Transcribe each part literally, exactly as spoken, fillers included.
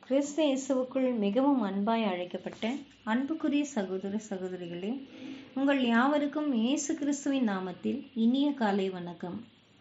கிறிஸ்து இயேசுவுக்குள் மிகவும் அன்பாய் அழைக்கப்பட்ட அன்புக்குரிய சகோதர சகோதரிகளே, உங்கள் யாவருக்கும் இயேசு கிறிஸ்துவின் நாமத்தில் இனிய காலை வணக்கம்.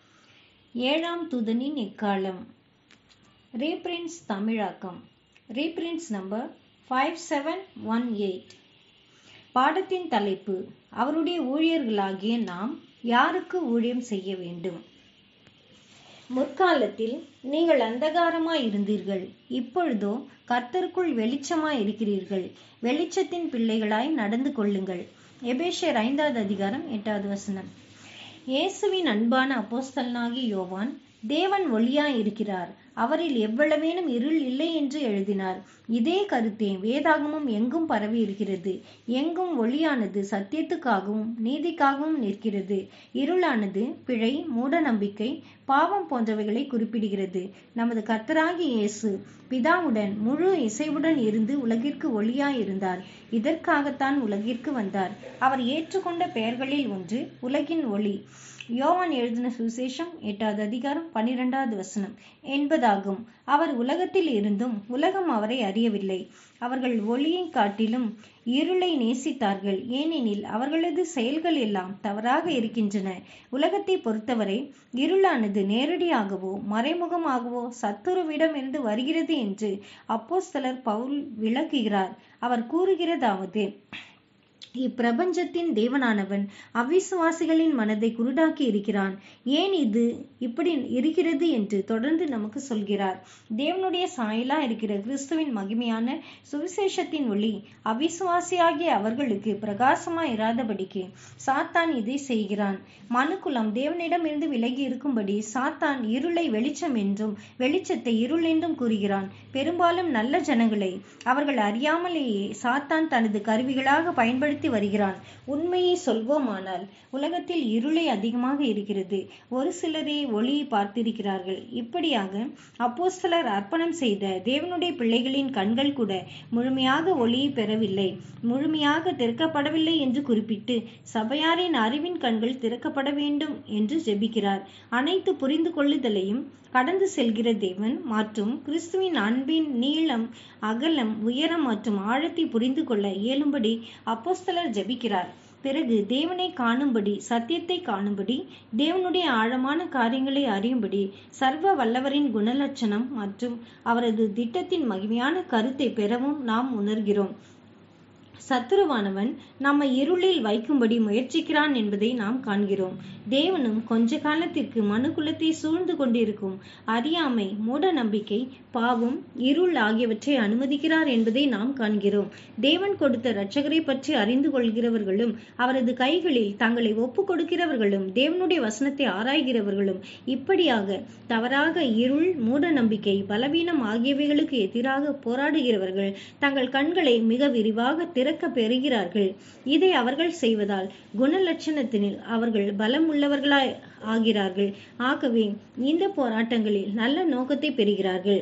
ஏழாம் தூதனின் எக்காலம். ரீபிரிண்ட்ஸ் தமிழாக்கம். Reprints number five seven one eight. பாடத்தின் தலைப்பு: அவருடைய ஊழியர்களாகிய நாம் யாருக்கு ஊழியம் செய்ய வேண்டும்? முற்காலத்தில் நீங்கள் அந்தகாரமாய் இருந்தீர்கள், இப்பொழுதோ கர்த்தருக்குள் வெளிச்சமாய் இருக்கிறீர்கள். வெளிச்சத்தின் பிள்ளைகளாய் நடந்து கொள்ளுங்கள். எபேசியர் ஐந்தாவது அதிகாரம் எட்டாவது வசனம். இயேசுவின் அன்பான அப்போஸ்தலனாகிய யோவான் தேவன் ஒளியாய் இருக்கிறார், அவரில் எவ்வளவேனும் இருள் இல்லை என்று எழுதினார். இதே கருத்தே வேதாகமும் எங்கும் பரவி இருக்கிறது. எங்கும் ஒளியானது சத்தியத்துக்காகவும் நீதிக்காகவும் நிற்கிறது, இருளானது பிழை, மூட நம்பிக்கை, பாவம் போன்றவைகளை குறிப்பிடுகிறது. நமது கர்த்தராகிய இயேசு பிதாவுடன் முழு இசைவுடன் இருந்து உலகிற்கு ஒளியாய் இருந்தார். இதற்காகத்தான் உலகிற்கு வந்தார். அவர் ஏற்றுக்கொண்ட பெயர்களில் ஒன்று உலகின் ஒளி. யோவான் எழுதின சுவிசேஷம் எட்டாவது அதிகாரம் பனிரெண்டாவது வசனம் என்பதாகும். அவர் உலகத்தில் இருந்தும் உலகம் அவரை அறியவில்லை. அவர்கள் ஒளியை காட்டிலும் இருளை நேசித்தார்கள், ஏனெனில் அவர்களது செயல்கள் எல்லாம் தவறாக இருக்கின்றன. உலகத்தை பொறுத்தவரை இருளானது நேரடியாகவோ மறைமுகமாகவோ சத்துருவிடமிருந்து வருகிறது என்று அப்போஸ்தலர் பவுல் விளக்குகிறார். அவர் கூறுகிறதாவது: இப்பிரபஞ்சத்தின் தேவனானவன் அவிசுவாசிகளின் மனதை குருடாக்கி இருக்கிறான். ஏன் இது இப்படி இருக்கிறது என்று தொடர்ந்து நமக்கு சொல்கிறார். தேவனுடைய சாயலா இருக்கிற கிறிஸ்துவின் மகிமையான சுவிசேஷத்தின் ஒளி அவிசுவாசியாகிய அவர்களுக்கு பிரகாசமாய் இராதபடிக்கு சாத்தான் இதை செய்கிறான். மனுக்குலம் தேவனிடமிருந்து விலகி இருக்கும்படி சாத்தான் இருளை வெளிச்சம் என்றும் வெளிச்சத்தை இருள் என்றும் கூறுகிறான். பெரும்பாலும் நல்ல ஜனங்களை அவர்கள் அறியாமலேயே சாத்தான் தனது கருவிகளாக பயன்படுத்தி வருகிறான். உண்மையை சொல்வோமானால் உலகத்தில் இருளை அதிகமாக இருக்கிறது. ஒரு சிலரே ஒளியை பார்த்திருக்கிறார்கள். இப்படியாக அப்போஸ்தலர் அர்ப்பணம் செய்த தேவனுடைய பிள்ளைகளின் கண்கள் கூட முழுமையாக ஒளியை பெறவில்லை, முழுமையாக திறக்கப்படவில்லை என்று குறிப்பிட்டு சபையாரின் அறிவின் கண்கள் திறக்கப்பட வேண்டும் என்று ஜெபிக்கிறார். அனைத்து புரிந்து கொள்ளுதலையும் கடந்து செல்கிற தேவன் மற்றும் கிறிஸ்துவின் அன்பின் நீளம், அகலம், உயரம் மற்றும் ஆழத்தை புரிந்து கொள்ள இயலும்படி அப்போஸ்தலர் ஜெபிக்கிறார். பிறகு தேவனை காணும்படி, சத்தியத்தை காணும்படி, தேவனுடைய ஆழமான காரியங்களை அறியும்படி, சர்வ வல்லவரின் குணலட்சணம் மற்றும் அவரது திட்டத்தின் மகிமையான கருத்தை பெறவும் நாம் உணர்கிறோம். சத்துருவானவன் நம்மை இருளில் வைக்கும்படி முயற்சிக்கிறான் என்பதை நாம் காண்கிறோம். தேவனும் கொஞ்ச காலத்திற்கு மனுக்குலத்தை சூழ்ந்து கொண்டிருக்கும் அறியாமை, மூட நம்பிக்கை, பாவம், இருள் ஆகியவற்றை அனுமதிக்கிறார் என்பதை நாம் காண்கிறோம். தேவன் கொடுத்த இரட்சகரை பற்றி அறிந்து கொள்கிறவர்களும் அவரது கைகளில் தங்களை ஒப்பு கொடுக்கிறவர்களும் தேவனுடைய வசனத்தை ஆராய்கிறவர்களும் இப்படியாக தவறாக இருள், மூட நம்பிக்கை, பலவீனம் ஆகியவைகளுக்கு எதிராக போராடுகிறவர்கள் தங்கள் கண்களை மிக விரிவாக திறக்க பெறுகிறார்கள். இதை அவர்கள் செய்வதால் குணலட்சணத்தினில் அவர்கள் பலம் உள்ளவர்களாய் ஆகிறார்கள். ஆகவே இந்த போராட்டங்களில் நல்ல நோக்கத்தை பெறுகிறார்கள்.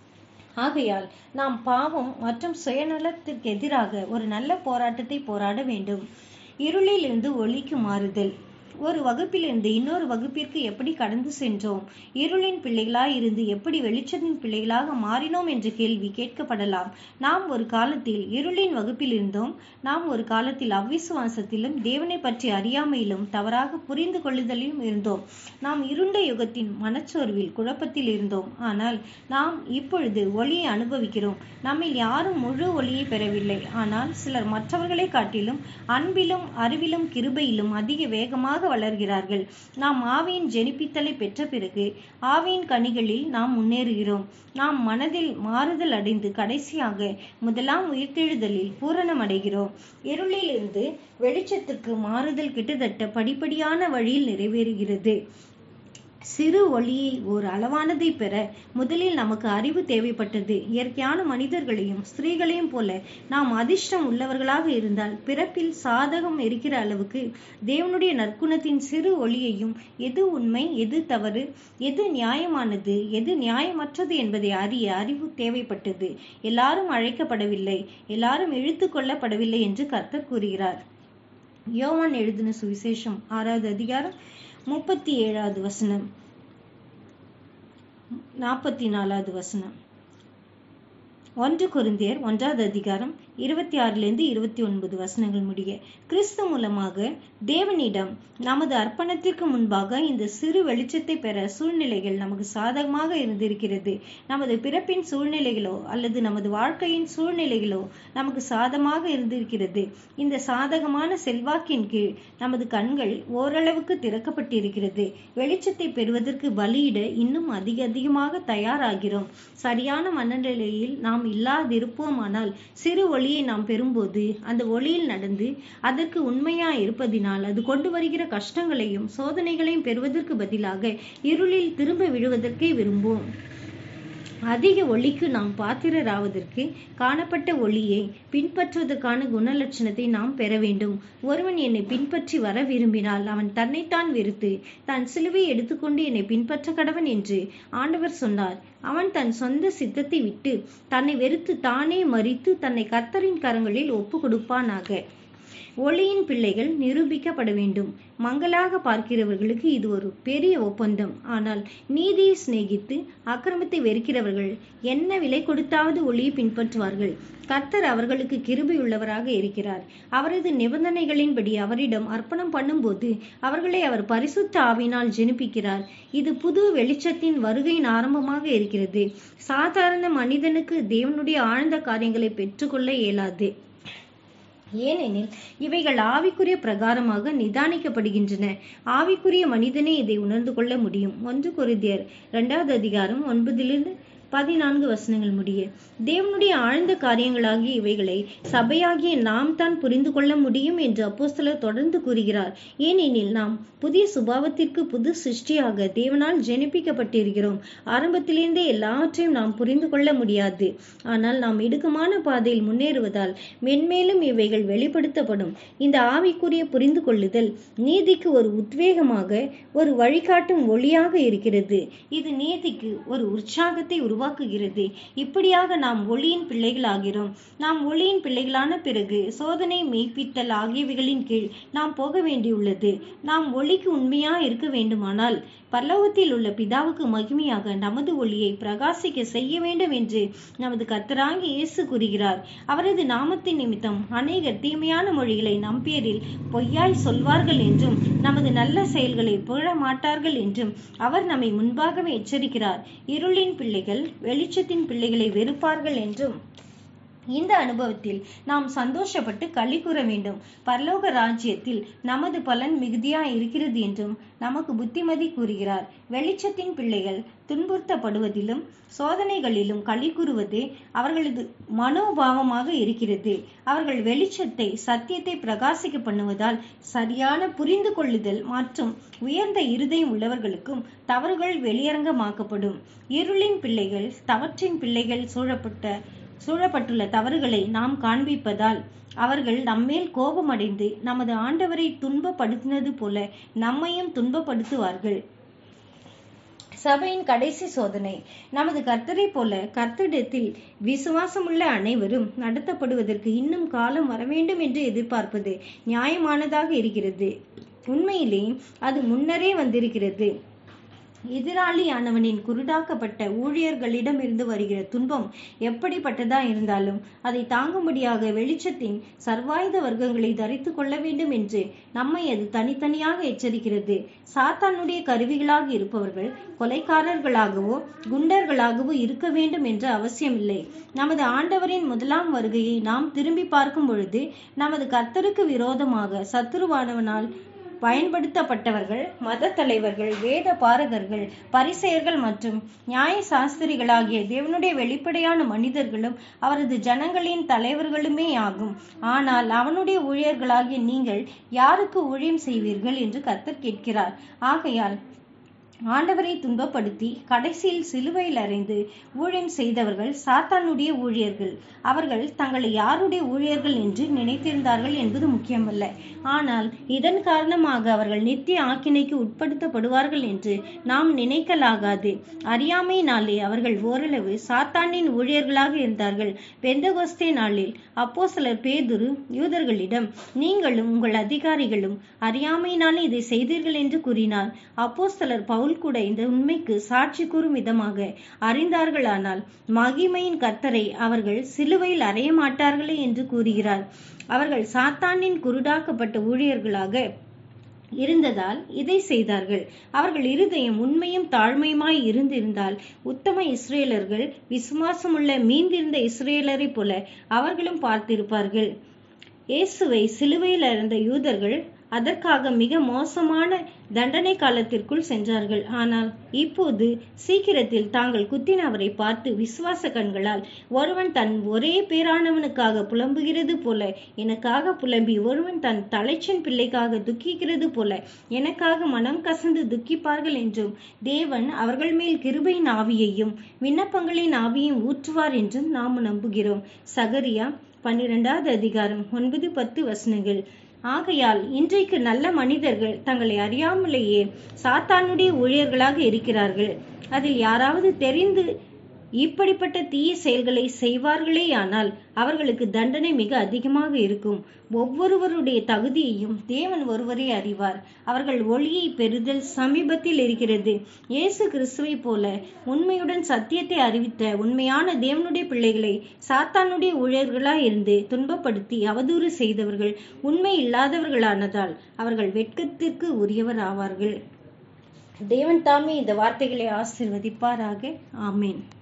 ஆகையால் நாம் பாவம் மற்றும் சுயநலத்திற்கு எதிராக ஒரு நல்ல போராட்டத்தை போராட வேண்டும். இருளில் இருந்து ஒளிக்கு மாறுதல். ஒரு வகுப்பிலிருந்து இன்னொரு வகுப்பிற்கு எப்படி கடந்து சென்றோம்? இருளின் பிள்ளைகளாய் இருந்து எப்படி வெளிச்சத்தின் பிள்ளைகளாக மாறினோம் என்ற கேள்வி கேட்கப்படலாம். நாம் ஒரு காலத்தில் இருளின் வகுப்பில் இருந்தோம். நாம் ஒரு காலத்தில் அவ்விசுவாசத்திலும் தேவனை பற்றி அறியாமையிலும் தவறாக புரிந்து கொள்ளுதலிலும் இருந்தோம். நாம் இருண்ட யுகத்தின் மனச்சோர்வில், குழப்பத்தில் இருந்தோம். ஆனால் நாம் இப்பொழுது ஒளியை அனுபவிக்கிறோம். நம்மில் யாரும் முழு ஒளியை பெறவில்லை. ஆனால் சிலர் மற்றவர்களை காட்டிலும் அன்பிலும் அறிவிலும் கிருபையிலும் அதிக வேகமாக வளர்கிறார்கள். நாம் ஆவியின் ஜெனிப்பித்தலை பெற்ற பிறகு ஆவியின் கனிகளில் நாம் முன்னேறுகிறோம். நாம் மனதில் மாறுதல் அடைந்து கடைசியாக முதலாம் உயிர்த்தெழுதலில் பூரணம் அடைகிறோம். இருளில் இருந்து வெளிச்சத்திற்கு மாறுதல் கிட்டத்தட்ட படிப்படியான வழியில் நிறைவேறுகிறது. சிறு ஒளியை ஓர் அளவானதை பெற முதலில் நமக்கு அறிவு தேவைப்பட்டது. இயற்கையான மனிதர்களையும் ஸ்திரீகளையும் போல நாம் அதிர்ஷ்டம் உள்ளவர்களாக இருந்தால் பிறப்பில் சாதகம் இருக்கிற அளவுக்கு தேவனுடைய நற்குணத்தின் சிறு ஒளியையும், எது உண்மை, எது தவறு, எது நியாயமானது, எது நியாயமற்றது என்பதை அறிய அறிவு தேவைப்பட்டது. எல்லாரும் அழைக்கப்படவில்லை, எல்லாரும் இழுத்து கொள்ளப்படவில்லை என்று கர்த்தர் கூறுகிறார். யோவான் எழுதின சுவிசேஷம் ஆறாவது அதிகாரம் முப்பத்தி ஏழாவது வசனம், நாற்பத்தி நாலாவது வசனம். ஒன்று கொரிந்தியர் ஒன்றாவது அதிகாரம் இருபத்தி ஆறிலிருந்து இருபத்தி ஒன்பது வசனங்கள் முடிய. கிறிஸ்து மூலமாக தேவனிடம் நமது அர்ப்பணத்திற்கு முன்பாக இந்த சிறு வெளிச்சத்தை பெற சூழ்நிலைகள் நமக்கு சாதகமாக இருந்திருக்கிறது. நமது பிறப்பின் சூழ்நிலைகளோ அல்லது நமது வாழ்க்கையின் சூழ்நிலைகளோ நமக்கு சாதகமாக இருந்திருக்கிறது. இந்த சாதகமான செல்வாக்கின் கீழ் நமது கண்கள் ஓரளவுக்கு திறக்கப்பட்டிருக்கிறது. வெளிச்சத்தை பெறுவதற்கு பலியிட இன்னும் அதிக அதிகமாக தயாராகிறோம். சரியான மனநிலையில் நாம் இல்லாதிருப்போமானால் சிறு ஒளியை நாம் பெறும்போது அந்த ஒளியில் நடந்து அதற்கு உண்மையா இருப்பதினால் அது கொண்டு வருகிற கஷ்டங்களையும் சோதனைகளையும் பெறுவதற்கு பதிலாக இருளில் திரும்ப விழுவதற்கே விரும்புவோம். அதிக ஒளிக்கு நாம் பாத்திரராவதற்கு காணப்பட்ட ஒளியை பின்பற்றுவதற்கான குணலட்சணத்தை நாம் பெற வேண்டும். ஒருவன் என்னை பின்பற்றி வர விரும்பினால் அவன் தன்னைத்தான் வெறுத்து தன் சிலுவை எடுத்துக்கொண்டு என்னை பின்பற்ற கடவன் என்று ஆண்டவர் சொன்னார். அவன் தன் சொந்த சித்தத்தை விட்டு தன்னை வெறுத்து தானே மரித்து தன்னை கர்த்தரின் கரங்களில் ஒப்பு கொடுப்பானாக. ஒளியின் பிள்ளைகள் நிரூபிக்கப்பட வேண்டும். மங்களாக பார்க்கிறவர்களுக்கு இது ஒரு பெரிய ஒப்பந்தம். ஆனால் நீதியை சிநேகித்து அக்கிரமத்தை வெறுக்கிறவர்கள் என்ன விலை கொடுத்தாவது ஒளியை பின்பற்றுவார்கள். கர்த்தர் அவர்களுக்கு கிருபையுள்ளவராக இருக்கிறார். அவரது நிபந்தனைகளின்படி அவரிடம் அர்ப்பணம் பண்ணும்போது அவர்களை அவர் பரிசுத்த ஆவியினால் ஜெனிப்பிக்கிறார். இது புது வெளிச்சத்தின் வருகையின் ஆரம்பமாக இருக்கிறது. சாதாரண மனிதனுக்கு தேவனுடைய ஆழ்ந்த காரியங்களை பெற்றுக்கொள்ள இயலாது. ஏனெனில் இவைகள் ஆவிக்குரிய பிரகாரமாக நிதானிக்கப்படுகின்றன. ஆவிக்குரிய மனிதனே இதை உணர்ந்து கொள்ள முடியும். ஒன்று கொரிந்தியர் இரண்டாவது அதிகாரம் ஒன்பதிலிருந்து பதினான்கு வசனங்கள் முடிய. தேவனுடைய ஆழ்ந்த காரியங்களாகிய இவைகளை சபையாகிய நாம் தான் புரிந்து கொள்ள முடியும் என்று அப்போஸ்தலர் தொடர்ந்து கூறுகிறார். ஏனெனில் நாம் புதிய சுபாவத்திற்கு புது சிருஷ்டியாக தேவனால் ஜெனிப்பிக்கப்பட்டிருக்கிறோம். ஆரம்பத்திலிருந்தே எல்லாவற்றையும் நாம் புரிந்து கொள்ள முடியாது. ஆனால் நாம் இடுக்கமான பாதையில் முன்னேறுவதால் மென்மேலும் இவைகள் வெளிப்படுத்தப்படும். இந்த ஆவிக்குரிய புரிந்து கொள்ளுதல் நீதிக்கு ஒரு உத்வேகமாக ஒரு வழிகாட்டும் ஒளியாக இருக்கிறது. இது நீதிக்கு ஒரு உற்சாகத்தை உருவாக்குகிறது. இப்படியாக நாம் ஒளியின் பிள்ளைகள் ஆகிறோம். நாம் ஒளியின் பிள்ளைகளான பிறகு சோதனை மெய்ப்பித்தல் ஆகியவைகளின் கீழ் நாம் போக வேண்டியுள்ளது. நாம் ஒளிக்கு உண்மையா இருக்க வேண்டுமானால் பரலோகத்தில் உள்ள பிதாவுக்கு மகிமையாக நமது ஒளியை பிரகாசிக்க செய்ய வேண்டும் என்று நமது கர்த்தராகிய இயேசு கூறுகிறார். அவரது நாமத்தின் நிமித்தம் அநேகர் தீமையான மொழிகளை நம் பேரில் பொய்யாய் சொல்வார்கள் என்றும் நமது நல்ல செயல்களை புகழ மாட்டார்கள் என்றும் அவர் நம்மை முன்பாகவே எச்சரிக்கிறார். இருளின் பிள்ளைகள் வெளிச்சத்தின் பிள்ளைகளை வெறுப்பார்கள் என்றும் இந்த அனுபவத்தில் நாம் சந்தோஷப்பட்டு களி கூற வேண்டும். பரலோக ராஜ்யத்தில் நமது பலன் மிகுதியா இருக்கிறது என்றும் நமக்கு புத்திமதி கூறுகிறார். வெளிச்சத்தின் பிள்ளைகள் துன்புறுத்தப்படுவதிலும் சோதனைகளிலும் களி கூறுவது அவர்களது மனோபாவமாக இருக்கிறது. அவர்கள் வெளிச்சத்தை சத்தியத்தை பிரகாசிக்க பண்ணுவதால் சரியான புரிந்து கொள்ளுதல் மற்றும் உயர்ந்த இருதயம் உள்ளவர்களுக்கும் தவறுகள் வெளியரங்கமாக்கப்படும். இருளின் பிள்ளைகள் தவற்றின் பிள்ளைகள் சூழப்பட்ட சூழப்பட்டுள்ள தவறுகளை நாம் காண்பிப்பதால் அவர்கள் நம்மேல் கோபமடைந்து நமது ஆண்டவரை துன்பப்படுத்தினது போல நம்மையும் துன்பப்படுத்துவார்கள். சபையின் கடைசி சோதனை நமது கர்த்தரை போல கர்த்தரிடத்தில் விசுவாசமுள்ள அனைவரும் நடத்தப்படுவதற்கு இன்னும் காலம் வர வேண்டும் என்று எதிர்பார்ப்பது நியாயமானதாக இருக்கிறது. உண்மையிலே அது முன்னரே வந்திருக்கிறது. எதிராளியானவனின் குருடாக்கப்பட்ட ஊழியர்களிடமிருந்து வருகிற துன்பம் எப்படிப்பட்டதா இருந்தாலும் அதை தாங்கும்படியாக வெளிச்சத்தின் சர்வாயுத வர்க்கங்களை தரித்து கொள்ள வேண்டும் என்று நம்மை அது தனித்தனியாக எச்சரிக்கிறது. சாத்தானுடைய கருவிகளாக இருப்பவர்கள் கொலைக்காரர்களாகவோ குண்டர்களாகவோ இருக்க வேண்டும் என்ற அவசியமில்லை. நமது ஆண்டவரின் முதலாம் வருகையை நாம் திரும்பி பார்க்கும் பொழுது நமது கர்த்தருக்கு விரோதமாக சத்துருவானவனால் பயன்படுத்தப்பட்டவர்கள் மத தலைவர்கள், வேத பாரகர்கள், பரிசேயர்கள் மற்றும் நியாய சாஸ்திரிகளாகிய தேவனுடைய வெளிப்படையான மனிதர்களும் அவரது ஜனங்களின் தலைவர்களுமே ஆகும். ஆனால் அவனுடைய ஊழியர்களாகிய நீங்கள் யாருக்கு ஊழியம் செய்வீர்கள் என்று கர்த்தர் கேட்கிறார். ஆகையால் ஆண்டவரை துன்பப்படுத்தி கடைசியில் சிலுவையில் அறைந்து ஊழியம் செய்தவர்கள் சாத்தானுடைய ஊழியர்கள். அவர்கள் தங்களை யாருடைய ஊழியர்கள் என்று நினைத்திருந்தார்கள் என்பது முக்கியமல்ல. ஆனால் இதன் காரணமாக அவர்கள் நித்திய ஆக்கினைக்கு உட்படுத்தப்படுவார்கள் என்று நாம் நினைக்கலாகாது. அறியாமையினாலே அவர்கள் ஓரளவு சாத்தானின் ஊழியர்களாக இருந்தார்கள். பெந்தகோஸ்தே நாளில் அப்போஸ்தலர் பேதுரு யூதர்களிடம், நீங்களும் உங்கள் அதிகாரிகளும் அறியாமையினாலே இதை செய்தீர்கள் என்று கூறினார். அப்போஸ்தலர் பவுல் சவுல் கூட இந்த உண்மைக்கு சாட்சி கூறும் விதமாக அறிந்தார்களானால் மகிமையின் கர்த்தரை அவர்கள் சிலுவையில் அறைய மாட்டார்களே என்று கூறுகிறார். அவர்கள் சாத்தானின் குருடாக்கப்பட்ட ஊழியர்களாக இருந்ததால் இதை செய்தார்கள். அவர்கள் இருதயம் உண்மையும் தாழ்மையுமாய் இருந்திருந்தால் உத்தம இஸ்ரேலர்கள் விசுவாசமுள்ள மீந்திருந்த இஸ்ரேலரை போல அவர்களும் பார்த்திருப்பார்கள். இயேசுவை சிலுவையில் அறைந்த யூதர்கள் அதற்காக மிக மோசமான தண்டனை காலத்திற்குள் சென்றார்கள். ஆனால் இப்போது சீக்கிரத்தில் தாங்கள் குத்தின அவரை பார்த்து விசுவாச கண்களால் ஒருவன் தன் ஒரே பேரானவனுக்காக புலம்புகிறது போல எனக்காக புலம்பி ஒருவன் தன் தலைச்சன் பிள்ளைக்காக துக்கிக்கிறது போல எனக்காக மனம் கசந்து துக்கிப்பார்கள் என்றும் தேவன் அவர்கள் மேல் கிருபையின் ஆவியையும் விண்ணப்பங்களின் ஆவியையும் ஊற்றுவார் என்றும் நாம் நம்புகிறோம். சகரியா பன்னிரெண்டாவது அதிகாரம் ஒன்பது பத்து வசனங்கள். ஆகையால் இன்றைக்கு நல்ல மனிதர்கள் தங்களை அறியாமலேயே சாத்தானுடைய ஊழியர்களாக இருக்கிறார்கள். அதில் யாராவது தெரிந்து இப்படிப்பட்ட தீய செயல்களை செய்வார்களேயானால் அவர்களுக்கு தண்டனை மிக அதிகமாக இருக்கும். ஒவ்வொருவருடைய தகுதியையும் தேவன் ஒருவரே அறிவார். அவர்கள் ஒளியை பெறுதல் சமீபத்தில் இருக்கிறது. இயேசு கிறிஸ்துவை போல உண்மையுடன் சத்தியத்தை அறிவித்த உண்மையான தேவனுடைய பிள்ளைகளை சாத்தானுடைய ஊழியர்களாய் இருந்து துன்பப்படுத்தி அவதூறு செய்தவர்கள் உண்மை இல்லாதவர்களானதால் அவர்கள் வெட்கத்திற்கு உரியவர் ஆவார்கள். தேவன் தாமே இந்த வார்த்தைகளை ஆசீர்வதிப்பாராக. ஆமேன்.